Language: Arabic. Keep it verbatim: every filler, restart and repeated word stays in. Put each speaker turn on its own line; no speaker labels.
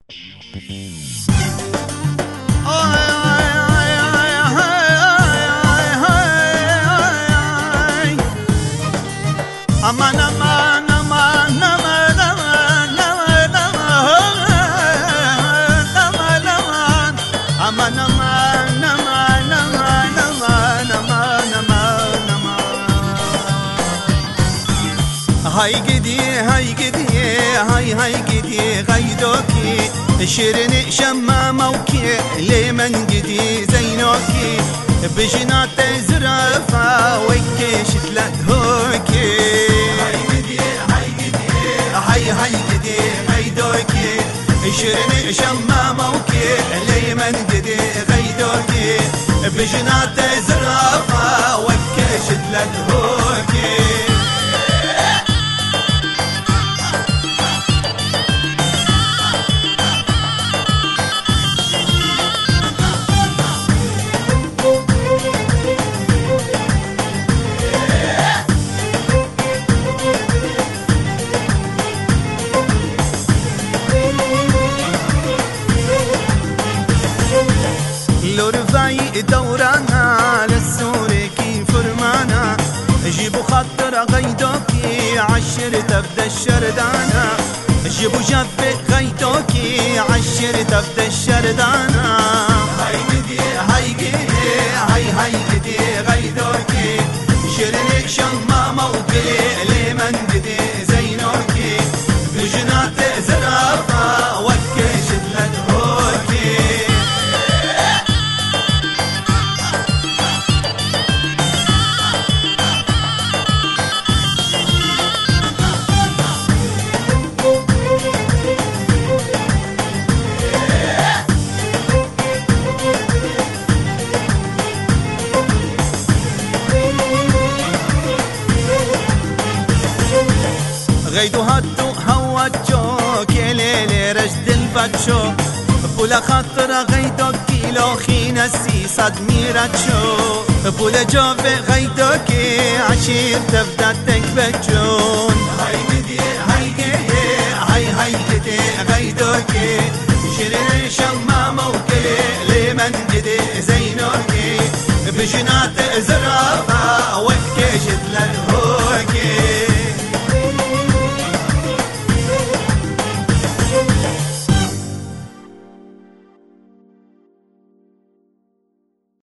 aman aman aman aman aman aman aman aman aman aman aman aman aman aman aman aman hay gidi hay gidi hay hay gidi غيدوكي شيرين شماموكي لمن جدي زينوكي بجنات زرافة وكيش تلاتهوكي هاي جدي هاي جدي هاي هاي جدي غيدوكي شيرين شماموكي لمن جدي غيدوكي بجنات زرافة وكيش تلاتهوكي لورفاي دورانا للسوري كي فرمانا جيبوا خطر غيدوكي عشر تبدا الشردانا جيبوا جفة غيدوكي عشر تبدا الشردانا هاي جدي هاي جدي هاي هاي جدي غيدوكي شرنك شمامة وقلي لمن جدي زينوكي بجنات زرافة وكيش تلدهوكي غيدو هاتو هواتشو كيليلي رجد الباتشو بولا خاطر غيدو كيلو خينا السيساد ميراتشو بولا جوفي غيدو كي عشير تبدا تكبتشون هاي بدي هاي كده هاي هاي كده غيدو كي شيرين شمامة وكلي لمن جدي زينوكي بجنات زرافة